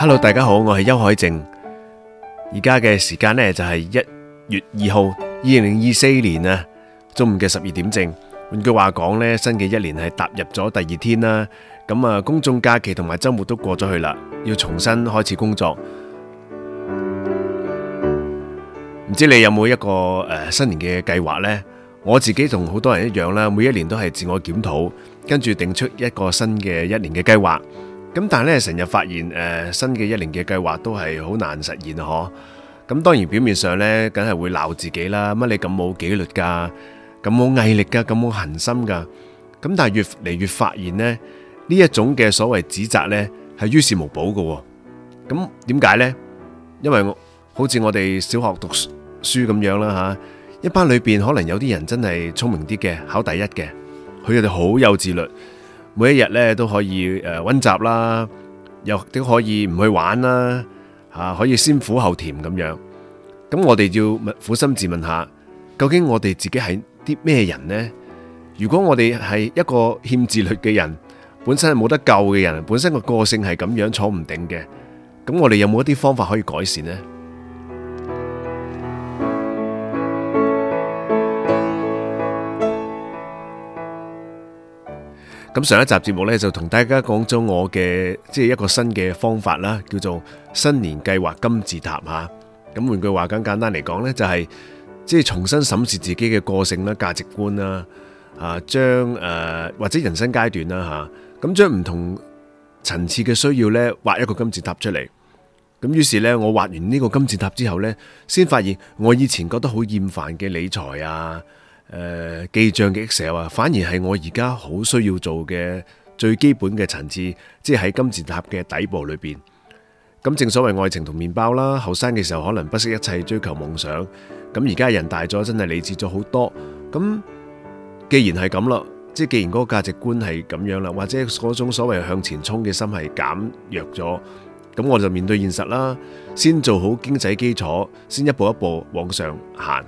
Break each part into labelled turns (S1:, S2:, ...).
S1: Hello， 大家好，我係邱海靖。而家嘅時間呢，就係1月2號2024年啊，中午嘅12點正。換句話講呢，新嘅一年係踏入咗第2天啦。咁啊，公眾假期同埋周末都過咗去啦，要重新開始工作。唔知你有冇一個新年嘅計劃呢？我自己同好多人一樣啦，每一年都係自我檢討，跟住定出一個新嘅一年嘅計劃。咁但係咧，成日發現新嘅一年嘅計劃都係好難實現啊！嗬。咁當然表面上咧，梗係會鬧自己啦。乜你咁冇紀律噶，咁冇毅力噶，咁冇恆心噶。咁但係越嚟越發現呢，呢一種嘅所謂指責呢，係於事無補噶。咁點解呢？因為好似我哋小學讀書咁樣啦吓，一班裏邊可能有啲人真係聰明啲嘅，考第一嘅，佢哋好有自律。每一日咧都可以溫習啦，又都可以唔去玩啦，可以先苦後甜咁樣。咁我哋要撫心自問下，究竟我哋自己係啲咩人呢？如果我哋係一個欠自律嘅人，本身係冇得救嘅人，本身個性係咁樣坐唔定嘅，咁我哋有冇一啲方法可以改善呢？咁上一集節目咧就同大家講咗我嘅一個新嘅方法啦，叫做新年計劃金字塔吓。咁換句話更簡單嚟講咧，就係重新審視自己嘅個性啦、價值觀啦，將或者人生階段啦吓，咁將唔同層次嘅需要咧畫一個金字塔出嚟。咁於是咧，我畫完呢個金字塔之後咧，先發現我以前覺得好厭煩嘅理財啊。記賬嘅 Excel 啊，反而係我而家好需要做嘅最基本嘅層次，即係喺金字塔嘅底部裏邊。咁正所謂愛情同麵包啦，後生嘅時候可能不惜一切追求夢想，咁而家人大咗，真係理智咗好多。咁既然係咁啦，既然嗰個價值觀係咁樣啦，或者嗰種所謂向前衝嘅心係減弱咗，咁我就面對現實啦，先做好經濟基礎，先一步一步往上行。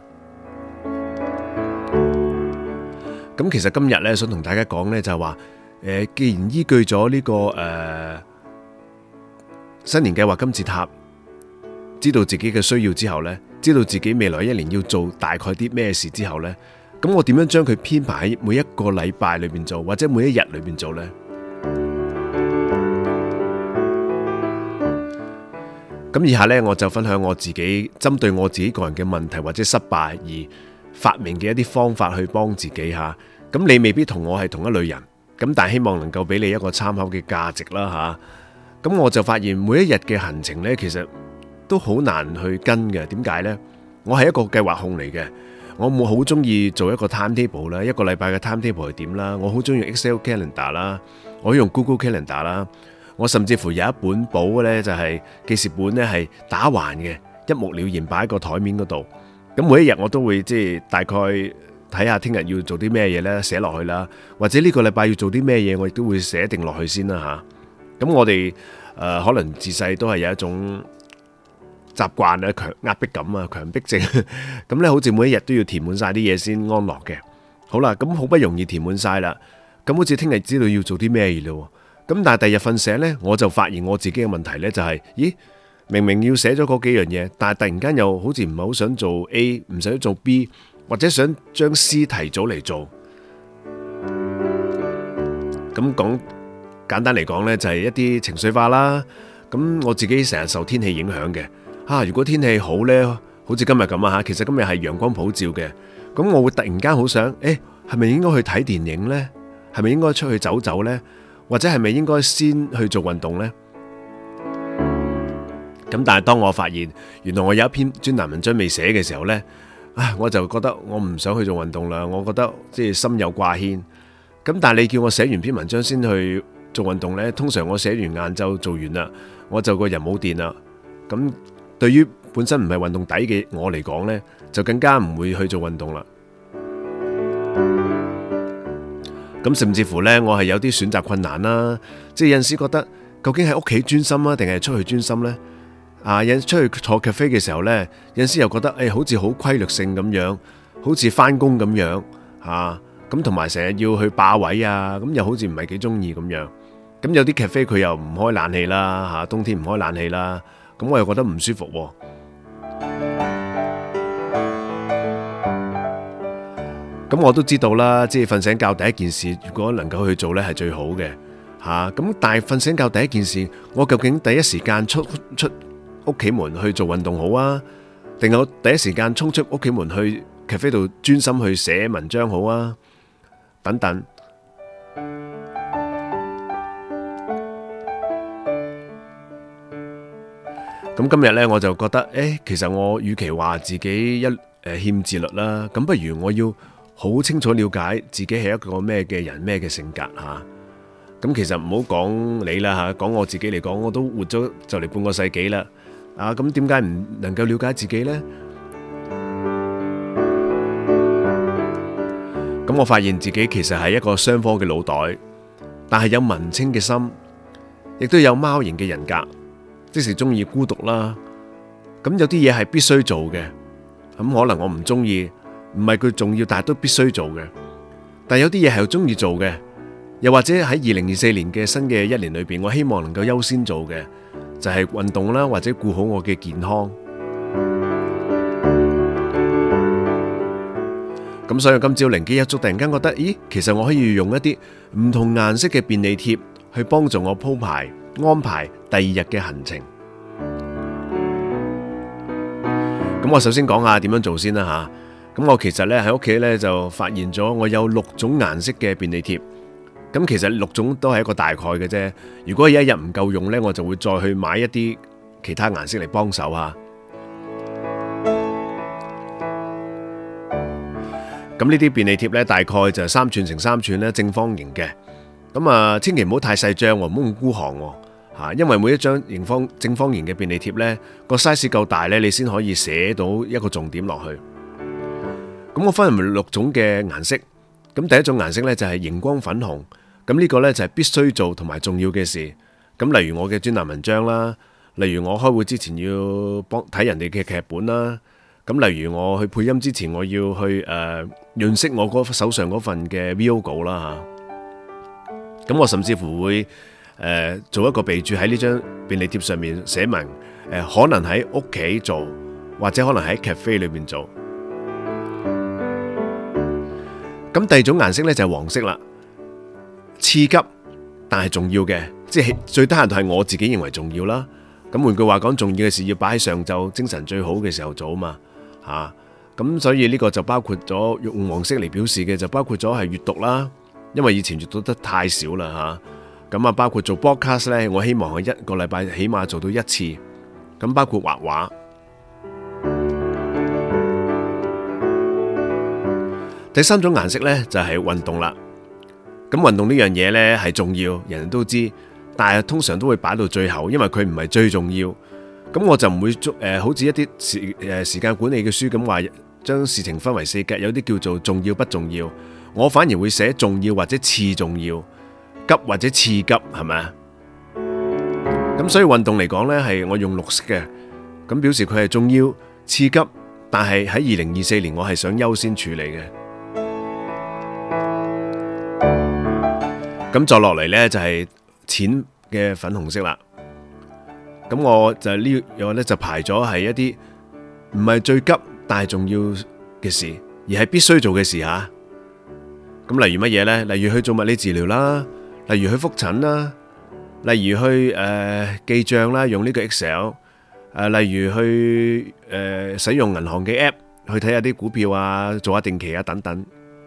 S1: 咁其實今日咧想同大家講咧就係話，既然依據咗呢個新年計劃金字塔，知道自己嘅需要之後咧，知道自己未來一年要做大概啲咩事之後咧，咁我點樣將佢編排喺每一個禮拜裏邊做，或者每一日裏邊做咧？咁以下咧我就分享我自己針對我自己個人嘅問題或者失敗而發明嘅一啲方法去幫自己吓，咁你未必同我係同一類人，咁但係希望能夠俾你一個參考嘅價值啦吓。咁我就發現每一日嘅行程呢，其實都好難去跟嘅。點解呢？我係一個計劃控嚟嘅，我冇好中意做一個 timetable 啦，一個禮拜嘅 timetable 係點啦，我好中意 Excel calendar 啦，我可以用 Google calendar 啦，我甚至乎有一本簿呢，就係記事本呢，係打橫嘅，一目了然擺喺個台面嗰度。咁每一日我都會大概睇下聽日要做啲咩嘢咧，寫落去啦，或者呢個禮拜要做啲咩嘢，我亦都會寫定落去先啦吓。咁我哋可能自細都係有一種習慣啊，壓迫感啊，強迫症。咁咧好似每一日都要填滿晒啲嘢先安樂嘅。好啦，咁好不容易填滿晒啦，咁好似聽日知道要做啲咩嘢咯。咁但係第二日瞓醒咧，我就發現我自己嘅問題咧就係，咦？明明要寫咗嗰幾樣嘢，但係突然間又好似唔係好想做 A， 唔想做 B， 或者想將 C 提早嚟做。咁講簡單嚟講呢，就係一啲情緒化啦。咁我自己成日受天氣影響嘅。如果天氣好呢，好似今日咁啊，其實今日係陽光普照嘅。咁我會突然間好想，係咪應該去睇電影呢？係咪應該出去走走呢？或者係咪應該先去做運動呢？咁但係當我發現原來我有一篇專欄文章未寫嘅時候呢，我就覺得我唔想去做運動啦。我覺得心有掛牽。咁但係你叫我寫完篇文章先去做運動呢，通常我寫完晏晝做完啦，我就個人冇電啦。咁對於本身唔係運動底嘅我嚟講呢，就更加唔會去做運動啦。咁甚至乎呢，我係有啲選擇困難啦。有陣時覺得究竟喺屋企專心啊，定係出去專心呢？有出去坐 cafe 嘅時候呢，有陣時又覺得好似好規律性咁樣，好似翻工咁樣咁同埋成日要去霸位啊，咁又好似唔係幾中意咁樣。 咁有啲 cafe 佢又唔開冷氣啦嚇，冬天唔開冷氣啦，咁我又覺得唔舒服喎。咁我都知道啦，即係瞓醒覺第一件事，如果能夠去做呢係最好嘅嚇。咁但係瞓醒覺第一件事，我究竟第一時間出屋企門去做運動好啊，定係我第一時間衝出屋企門去 cafe 度專心去寫文章好啊？等等。咁今日呢，我就覺得，其實我與其話自己欠自律啦，咁不如我要好清楚了解自己係一個咩嘅人，咩嘅性格吓。咁其實唔好講你啦吓，講我自己嚟講，我都活咗就嚟半個世紀啦。咁點解唔能夠了解自己呢？咁我發現自己其實係一個雙科嘅腦袋，但係有文青嘅心，亦都有貓型嘅人格。即是中意孤獨啦，咁有啲嘢係必須做嘅，咁可能我唔中意，唔係佢重要，但係都必須做嘅。但有啲嘢係中意做嘅，又或者喺2024年嘅新嘅一年裏邊，我希望能夠優先做嘅就係運動啦，或者顧好我嘅健康。咁所以今朝靈機一觸，突然間覺得，咦，其實我可以用一啲唔同顏色嘅便利貼去幫助我鋪排安排第二日嘅行程。咁我首先講下點樣做先啦吓。咁我其實咧喺屋企咧就發現咗我有6種顏色嘅便利貼。咁其實6種都係一個大概嘅啫。如果有一日唔夠用咧，我就會再去買一啲其他顏色嚟幫手吓。咁呢啲便利貼咧大概就3寸乘3寸咧，正方形嘅。咁千祈唔好太細張，唔好咁孤寒吓，因為每一張正方形嘅便利貼呢個 size 夠大呢，你先可以寫到一個重點落去。咁我分為6種嘅顏色。咁第一種顏色呢就係熒光粉紅。咁呢個呢就係必須做同埋重要嘅事。咁例如我嘅專欄文章啦，例如我開會之前要睇人哋嘅劇本啦。咁例如我去配音之前，我要去潤色我手上嗰份嘅 VO 稿啦吓。咁我甚至乎會做一個備註喺呢張便利貼上面寫明可能喺屋企做，或者可能喺 cafe 裏邊做。咁第二種顏色呢就係黃色啦，次急但係重要嘅，即係最低限度係我自己認為重要啦。咁換句話講，重要嘅事要擺喺上晝精神最好嘅時候做嘛吓。咁所以呢個就包括咗用黃色嚟表示嘅，就包括咗係閱讀啦。因為以前閱讀得太少啦吓，咁包括做 podcast 呢，我希望我一個禮拜起碼做到1次。咁包括畫畫。第3種顏色呢，就係運動啦。咁運動呢樣嘢呢係重要，人人都知，但係通常都會擺到最後，因為佢唔係最重要。咁我就唔會好似一啲時間管理嘅書咁話，將事情分為4格，有啲叫做重要不重要。我反而會寫重要或者次重要，急或者次急，係咪啊？咁所以運動嚟講呢，係我用綠色嘅，咁表示佢係重要次急，但係喺2024年我係想優先處理嘅。咁再落嚟呢，就係淺嘅粉紅色啦。咁我就呢樣呢就排咗係一啲唔係最急但係重要嘅事，而係必須做嘅事吓。咁例如乜嘢呢？例如去做物理治療啦，例如去復診啦，例如去記賬啦，用呢個 Excel，例如去使用銀行嘅 App 去睇下啲股票啊，做下定期啊等等。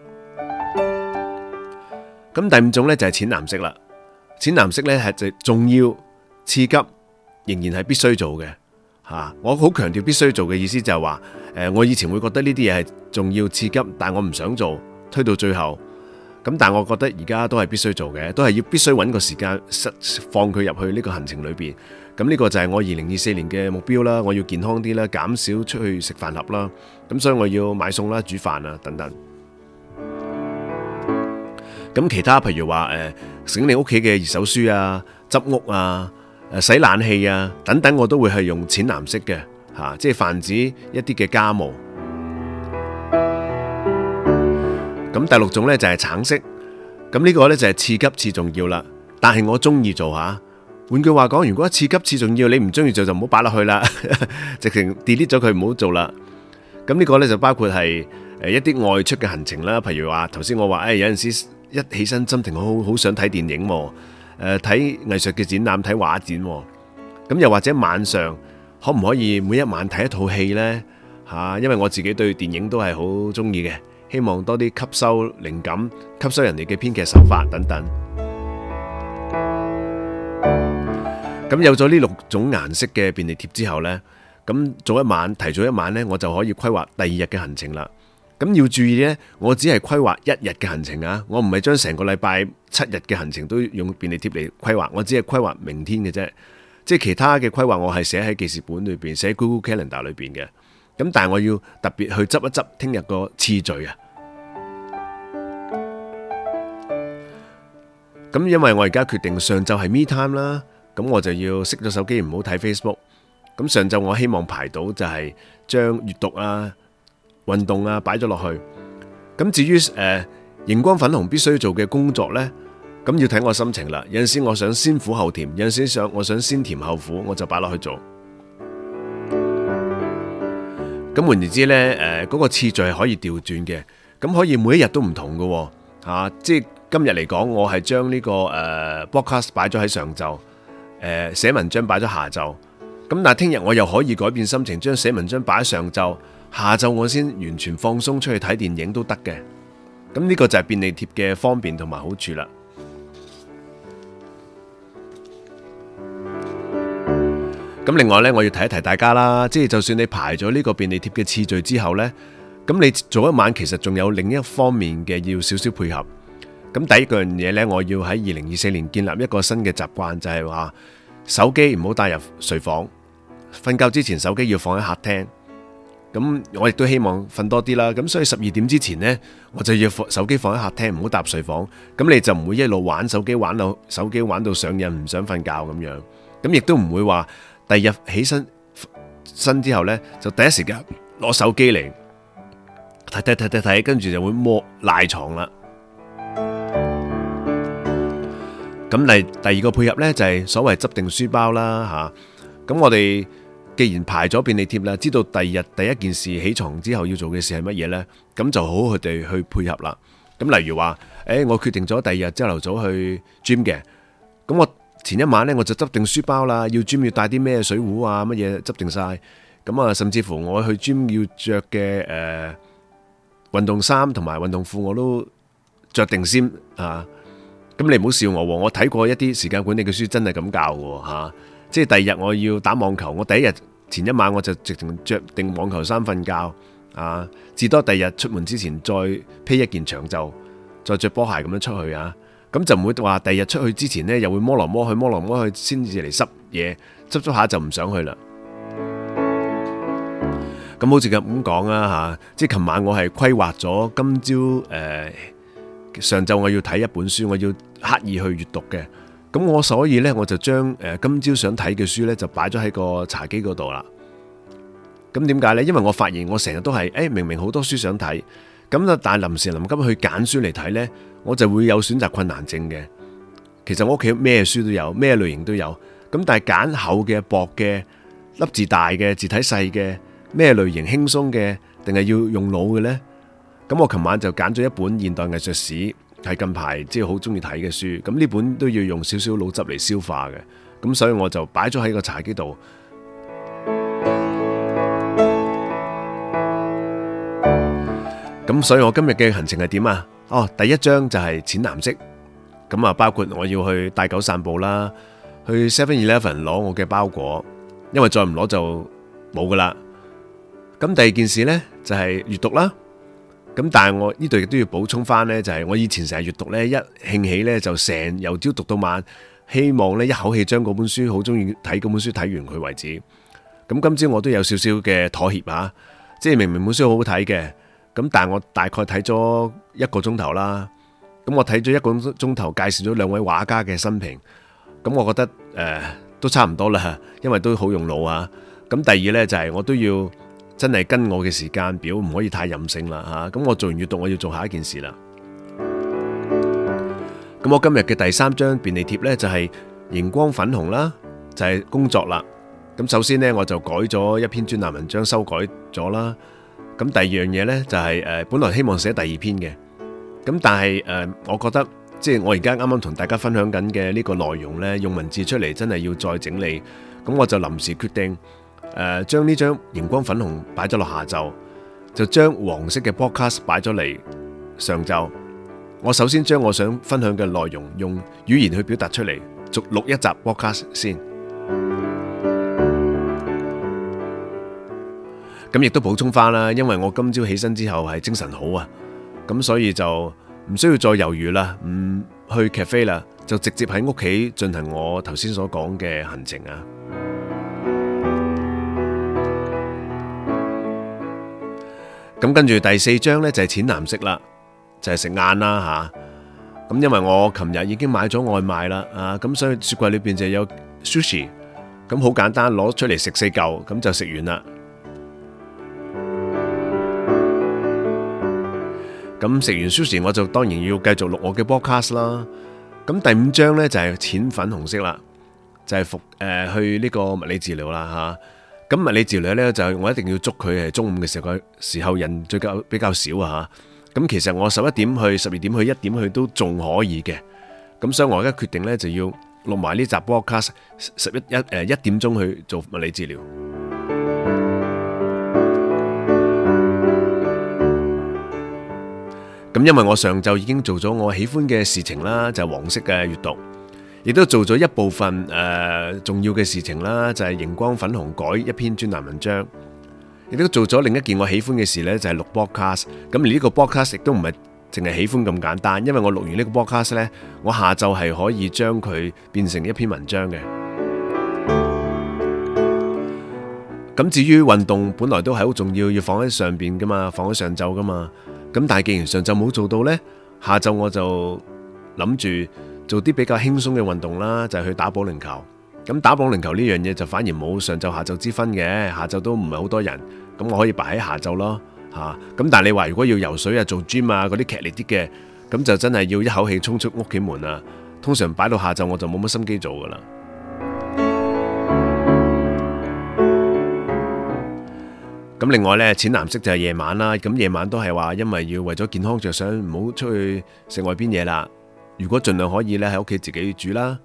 S1: 咁第5種呢就係淺藍色啦。淺藍色呢係就重要次急，仍然係必須做嘅吓。我好強調必須做嘅意思就係話，我以前會覺得呢啲嘢係重要次急，但我唔想做，推到最後。咁但我覺得而家都係必須做嘅，都係必須揾個時間放佢入去呢個行程裏邊。咁呢個就係我2024年嘅目標啦。我要健康啲啦，減少出去食飯盒啦。咁所以我要買餸啦、煮飯啊等等。咁其他譬如話整理屋企嘅二手書啊、執屋啊、洗冷氣啊等等，我都會係用淺藍色嘅吓，即係泛指一啲嘅家務。咁第6種呢就係橙色，咁呢個呢就係次急次重要啦， 但係我中意做吓。換句話講，如果次急次重要，你唔中意做就唔好擺落去啦，直情 delete 咗佢唔好做啦。咁呢個呢，就包括係一啲外出嘅行程啦，譬如話頭先我話有陣時一起身心情好想睇電影，睇藝術嘅展覽，睇畫展，咁又或者晚上可唔可以每一晚睇一套戲呢？因為我自己對電影都係好中意嘅，希望多啲吸收靈感，吸收人哋嘅編劇手法等等。咁有咗呢6種顏色嘅便利貼之後呢，咁提早一晚呢，我就可以規劃第2日嘅行程啦。咁要注意呢，我只係規劃1日嘅行程啊，我唔係將成個禮拜7日嘅行程都用便利貼嚟規劃，我只係規劃明天嘅啫。即係其他嘅規劃我係寫喺記事本裏邊，寫喺 Google Calendar 裏邊嘅。咁但係我要特別去執一執聽日個次序啊。咁因為我而家決定上晝係 me time 啦。咁我就要熄咗手機，唔好睇 Facebook。咁上晝我希望排到就係將閱讀啊、運動啊擺咗落去。咁至於熒光粉紅必須做嘅工作呢，咁要睇我心情啦。有陣時我想先苦後甜，有陣時我想先甜後苦，我就擺落去做。咁換言之呢，嗰個次序係可以調轉嘅，咁可以每一日都唔同嘅。即係今日嚟講，我係將呢個podcast 擺咗喺上晝。寫文章擺咗下晝，咁但係聽日我又可以改變心情，將寫文章擺喺上晝，下晝我先完全放鬆出去睇電影都得嘅。咁呢個就係便利貼嘅方便同埋好處啦。咁另外呢，我要提一提大家啦，即係就算你排咗呢個便利貼嘅次序之後呢，咁你早一晚其實仲有另一方面嘅要少少配合。咁第一樣嘢呢，我要喺2024年建立一個新嘅習慣，就係話手機唔好帶入睡房，瞓覺之前手機要放喺客廳。咁我亦都希望瞓多啲啦，咁所以12點之前呢，我就要手機放喺客廳，唔好搭睡房。咁你就唔會一路玩手機玩到上癮，唔想瞓覺咁樣。咁亦都唔會話第二日起身之後呢，就第一時間攞手機嚟睇，跟住就會賴床啦。咁第二個配合呢，就係所謂執定書包啦吓。咁我哋既然排咗便利貼啦，知道第二日第一件事起床之後要做嘅事係乜嘢呢？咁就好佢哋去配合啦。咁例如話，我決定咗第二日朝頭早去 gym 嘅，咁我前一晚呢，我就執定書包啦，要 gym 要帶啲咩水壺啊乜嘢執定晒。咁啊，甚至乎我去 gym 要着嘅運動衫同埋運動褲我都着定先啊。咁你唔好笑我睇過一啲時間管理嘅書，真係咁教嘅吓。即係第二日我要打網球，我第一日前一晚我就直情着定網球衫瞓覺啊，至多第二日出門之前再披一件長袖，再着波鞋咁樣出去啊。咁就唔會話第二日出去之前呢，又會摸來摸去先至嚟濕嘢，執咗下就唔想去啦。咁好似咁講啊吓，即係琴晚我係規劃咗今朝上晝我要睇一本書，我要刻意去閱讀嘅。咁我所以呢，我就將今朝想睇嘅書呢，就擺咗喺個茶几嗰度啦。咁點解呢？因為我發現我成日都係明明好多書想睇，咁啊但係臨時臨急去揀書嚟睇呢，我就會有選擇困難症嘅。其實我屋企咩書都有，咩類型都有。咁但係揀厚嘅、薄嘅、粒字大嘅、字體細嘅，咩類型輕鬆嘅，定係要用腦嘅呢？咁我琴晚就揀咗一本現代藝術史，係近排即係好中意睇嘅書。咁呢本都要用少少腦汁嚟消化嘅。咁所以我就擺咗喺個茶几度。咁所以我今日嘅行程係點啊？第一章就係淺藍色。咁啊，包括我要去帶狗散步啦，去 7-Eleven 攞我嘅包裹，因為再唔攞就冇噶啦。咁第二件事呢，就係閱讀啦。咁但係我呢度亦都要補充翻呢，就係我以前成日閱讀呢，一興起呢，就成由朝讀到晚，希望呢一口氣將嗰本書好中意睇嗰本書睇完佢為止。咁今朝我都有少少嘅妥協啊，即係明明本書好好睇嘅，咁但係我大概睇咗1個鐘頭啦。咁我睇咗1個鐘頭，介紹咗2位畫家嘅生平。咁我覺得都差唔多啦，因為都好用腦啊。咁第二呢，就係我都要真係跟我嘅時間表，唔可以太任性啦吓。咁我做完閱讀，我要做下一件事啦。咁咁我今日嘅第3張便利貼呢，就係熒光粉紅啦，就係工作啦。咁首先呢，我就改咗一篇專欄文章，修改咗啦。咁第二樣嘢呢，就係本來希望寫第2篇嘅，咁但係我覺得即係我而家啱啱同大家分享緊嘅呢個內容呢，用文字出嚟真係要再整理，咁我就臨時決定將呢張熒光粉紅擺咗落下晝，就將黃色嘅 podcast 擺咗嚟上晝。我首先將我想分享嘅內容用語言去表達出嚟，續錄一集 podcast 先。咁亦都補充翻啦，因為我今朝起身之後係精神好啊，咁所以就唔需要再猶豫啦，唔去 cafe 啦，就直接喺屋企進行我頭先所講嘅行程啊。咁跟住第4張呢，就係淺藍色啦，就係食晏啦吓。咁因為我琴日已經買咗外賣啦，咁所以雪櫃裏邊就有 sushi， 咁好簡單攞出嚟食4嚿，咁就食完啦。咁食完 sushi 我就當然要繼續錄我嘅 podcast 啦。咁第5張呢，就係淺粉紅色啦，就係去呢個物理治療啦吓。咁物理治療呢，就係我一定要捉佢係中午嘅時候人比較少啊吓。咁其實我11點去、12點去、1點去都仲可以嘅。咁所以我而家決定呢，就要錄埋呢集 podcast 1點鐘去做物理治療。咁因為我上晝已經做咗我喜歡嘅事情啦，就係黃色嘅閱讀，亦都做咗一部分重要嘅事情啦，就係熒光粉紅改一篇專欄文章，亦都做咗另一件我喜歡嘅事呢，就係錄 podcast。咁而呢個 podcast 亦都唔係淨係喜歡咁簡單，因為我錄完呢個 podcast 呢，我下晝係可以將佢變成一篇文章嘅。咁至於運動本來都係好重要，要放喺上邊噶嘛，放喺上晝噶嘛。咁但係既然上晝冇做到呢，下晝我就諗住做啲比較輕鬆嘅運動啦，就係去打保齡球。咁打保齡球呢樣嘢就反而冇上晝下晝之分嘅，下晝都唔係好多人，咁我可以擺喺下晝咯吓。咁但係你話如果要游水啊、做 gym 啊嗰啲劇烈啲嘅，咁就真係要一口氣衝出屋企門啊。通常擺到下晝我就冇乜心機做噶啦。咁另外呢，淺藍色就係夜晚啦。咁夜晚都係話，因為要為咗健康着想，唔好出去食外邊嘢啦。如果盡量可以呢，喺屋企自己煮啦。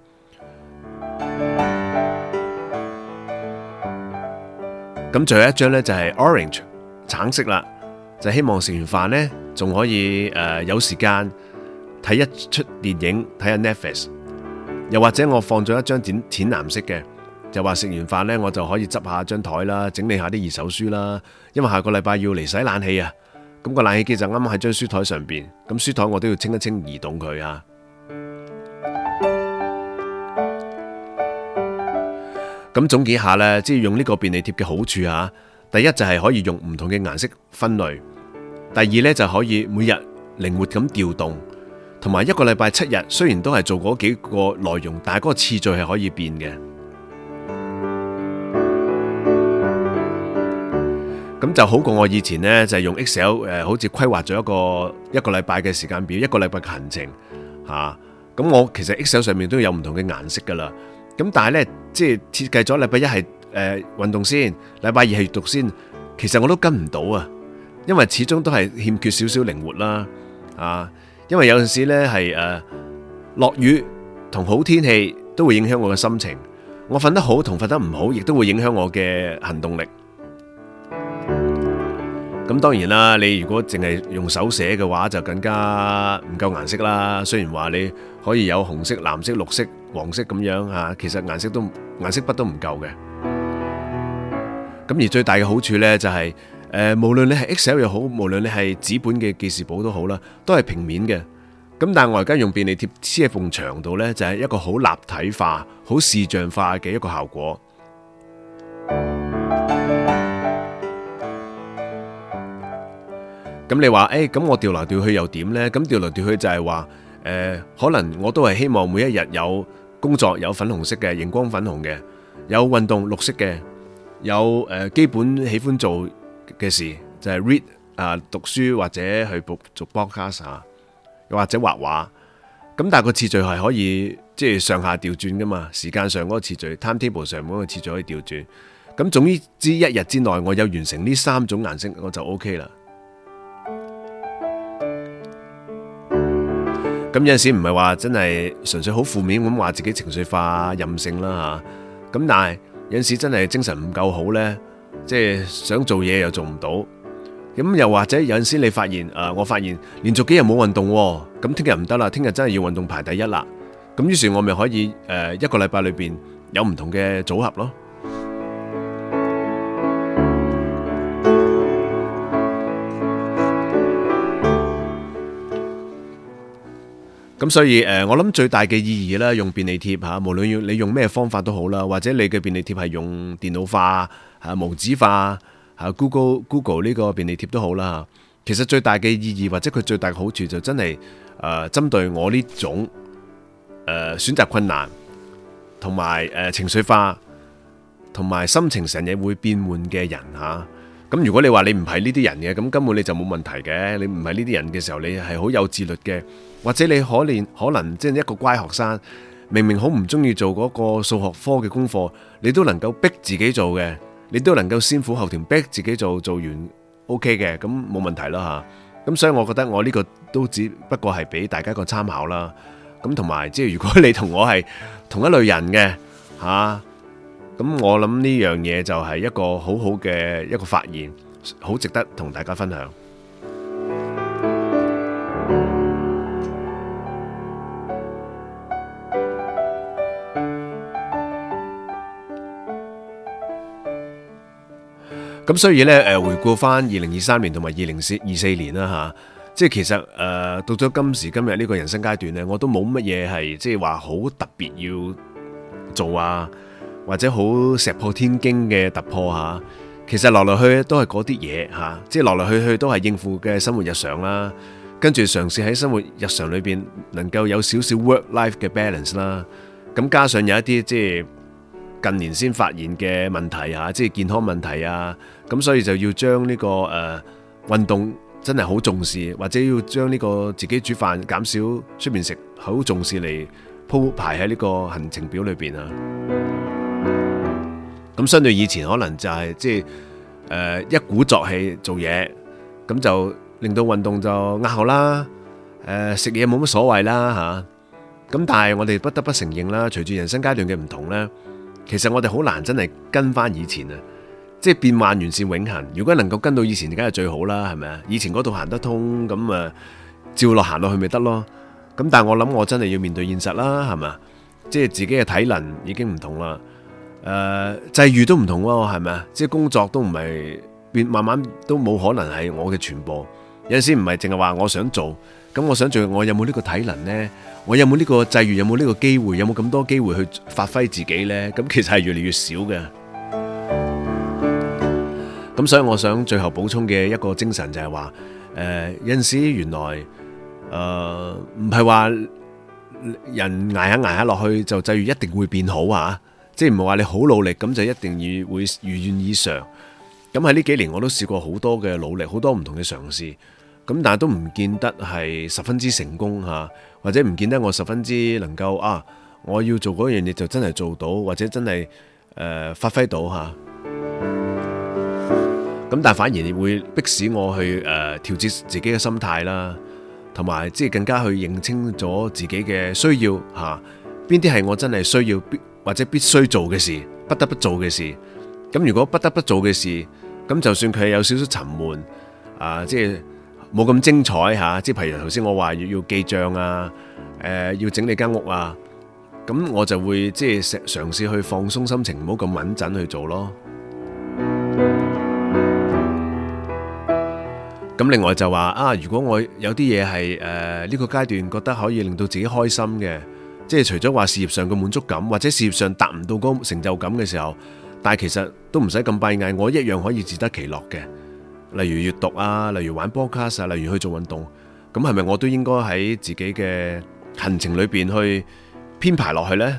S1: 咁最後一張呢，就係 orange 橙色啦，就希望食完飯呢，仲可以有時間睇一出電影，睇下 Netflix。又或者我放咗一張淺藍色嘅。就話食完飯呢，我就可以執下張台啦，整理下啲二手書啦。因為下個禮拜要嚟洗冷氣啊，咁個冷氣機就啱啱喺張書台上邊，咁書台我都要清一清移動佢啊。咁總結下呢，即係用呢個便利貼嘅好處啊。第一就係可以用唔同嘅顏色分類，第二呢，就可以每日靈活咁調動，同埋一個禮拜7日，雖然都係做嗰幾個內容，但係嗰個次序係可以變嘅。咁就好過我以前呢，就係用 Excel 好似規劃咗一個禮拜嘅時間表，一個禮拜嘅行程嚇。咁我其實 Excel 上面都有唔同嘅顏色噶啦。咁但係呢，即係設計咗禮拜1係運動先，禮拜2係閱讀先，其實我都跟唔到啊，因為始終都係欠缺少少靈活啦啊。因為有陣時呢係落雨同好天氣都會影響我嘅心情，我瞓得好同瞓得唔好，亦都會影響我嘅行動力。咁當然啦，你如果淨係用手寫嘅話，就更加唔夠顏色啦。雖然話你可以有紅色、藍色、綠色、黃色咁樣吓，其實顏色筆都唔夠嘅。咁而最大嘅好處呢，就係無論你係 Excel 又好，無論你係紙本嘅記事簿都好啦，都係平面嘅。咁但係我而家用便利貼黐喺埲牆度呢，就係一個好立體化、好視像化嘅一個效果。咁你話咁我調來調去又點呢？咁調來調去就係話可能我都係希望每一日有工作有粉紅色嘅熒光粉紅嘅，有運動綠色嘅，有基本喜歡做嘅事就係 read 讀書或者去做 podcast 又或者畫畫。咁咁但係個次序係可以即係上下調轉噶嘛，時間上嗰個次序 timetable 上嗰個次序可以調轉。咁總之一日之內我有完成呢3種顏色我就 OK 啦。咁有陣時唔係話真係純粹好負面咁話自己情緒化任性啦吓。咁但係有陣時真係精神唔夠好呢，即係想做嘢又做唔到。咁又或者有陣時你發現我發現連續幾日冇運動，咁聽日唔得啦，聽日真係要運動排第一啦。咁於是我咪可以一個禮拜裏邊有唔同嘅組合咯。咁所以我諗最大嘅意義啦，用便利貼吓，無論你用咩方法都好啦，或者你嘅便利貼係用電腦化無紙化Google 呢個便利貼都好啦。其實最大嘅意義或者佢最大嘅好處就真係針對我呢種選擇困難同埋情緒化同埋心情成日會變換嘅人吓。咁如果你話你唔係呢啲人嘅，咁根本你就冇問題嘅。你唔係呢啲人嘅時候，你係好有自律嘅，或者你可能即係一個乖學生，明明好唔中意做嗰個數學科嘅功課，你都能夠逼自己做嘅，你都能夠先苦後甜逼自己做完 OK 嘅，咁冇問題啦吓。咁所以我覺得我呢個都只不過係俾大家一個參考啦。咁同埋即係如果你同我係同一類人嘅吓。咁我諗呢樣嘢就係一個好好嘅一個發現，好值得同大家分享。咁所以呢，回顧翻2023年同埋2024年啦吓，即係其實到咗今時今日呢個人生階段呢，我都冇乜嘢係即係話好特別要做啊。或者好石破天驚嘅突破吓，其實來來去去都係嗰啲嘢吓，即係來來去去都係應付嘅生活日常啦。跟住嘗試喺生活日常裏邊能夠有少少 work-life 嘅 balance 啦。咁加上有一啲即係近年先發現嘅問題吓，即係健康問題啊。咁所以就要將呢個運動真係好重視，或者要將呢個自己煮飯減少出面食好重視嚟鋪排喺呢個行程表裏邊啊。咁相對以前可能就係即係一鼓作氣做嘢，咁就令到運動就壓後啦。食嘢冇乜所謂啦吓。咁但係我哋不得不承認啦，隨住人生階段嘅唔同呢，其實我哋好難真係跟翻以前啊。即係變幻原是永恆，如果能夠跟到以前，梗係最好啦，係咪啊？以前嗰度行得通，咁照落行落去咪得咯。咁但係我諗我真係要面對現實啦，係咪啊？即係自己嘅體能已經唔同啦。際遇都唔同喎，係咪啊？即係工作都唔係變，慢慢都冇可能係我嘅全部。有陣時唔係淨係話我想做，咁我想做，我有冇呢個體能呢？我有冇呢個際遇？有冇呢個機會？有冇咁多機會去發揮自己呢？咁其實係越嚟越少嘅。咁所以我想最後補充嘅一個精神就係話，有陣時原來唔係話人捱下落去就際遇一定會變好啊！即係唔係話你好努力咁就一定要會如願以償。咁喺呢幾年我都試過好多嘅努力，好多唔同嘅嘗試，咁但係都唔見得係十分之成功吓，或者唔見得我十分之能夠我要做嗰樣嘢就真係做到，或者真係發揮到吓。咁但係反而會迫使我去調節自己嘅心態啦，同埋即係更加去認清咗自己嘅需要吓，邊啲係我真係需要或者必須做嘅事，不得不做嘅事。咁如果不得不做嘅事，咁就算佢有少少沉悶，即係冇咁精彩吓，即係譬如頭先我話要記賬啊，要整理間屋啊，咁我就會即係嘗試去放鬆心情，唔好咁穩陣去做咯。咁另外就話如果我有啲嘢係呢個階段覺得可以令到自己開心嘅。即係除咗話事業上嘅滿足感，或者事業上達唔到嗰個成就感嘅時候，但係其實都唔使咁閉翳，我一樣可以自得其樂嘅。例如閱讀啊，例如玩 podcast 啊，例如去做運動，咁係咪我都應該喺自己嘅行程裏邊去編排落去呢？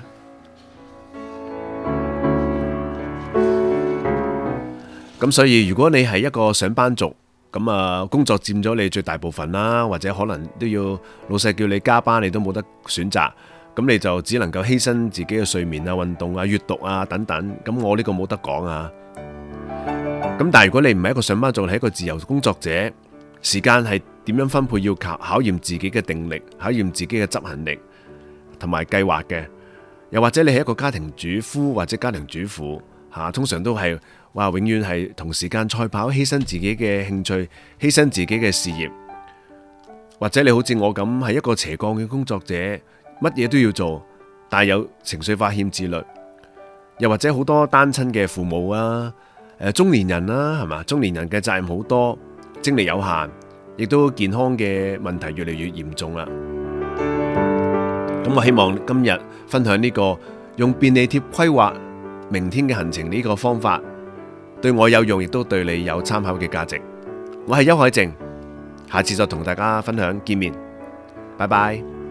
S1: 咁所以如果你係一個上班族， 咁工作佔咗你最大部分啦，或者可能都要老細叫你加班，你都冇得選擇，咁你就只能夠犧牲自己嘅睡眠啊、運動啊、閱讀啊等等。咁我呢個冇得講啊。咁但係如果你唔係一個上班族，係一個自由工作者，時間係點樣分配要考驗自己嘅定力，考驗自己嘅執行力同埋計劃嘅。又或者你係一個家庭主夫或者家庭主婦吓，通常都係永遠係同時間賽跑，犧牲自己嘅興趣，犧牲自己嘅事業。或者你好似我咁係一個斜槓嘅工作者，乜嘢都要做，但係有情緒化、欠自律。又或者好多單親嘅父母啊，中年人啦，係嘛？中年人嘅責任好多，精力有限，亦都健康嘅問題越嚟越嚴重啦。咁我希望今日分享呢個用便利貼規劃明天嘅行程呢個方法，對我有用，亦都對你有參考嘅價值。我係邱海靖，下次再同大家分享見面，拜拜。